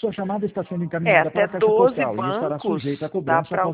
Sua chamada está sendo É, encaminhada para até a caixa 12 postal e estará sujeita a bancos dá cobrança para após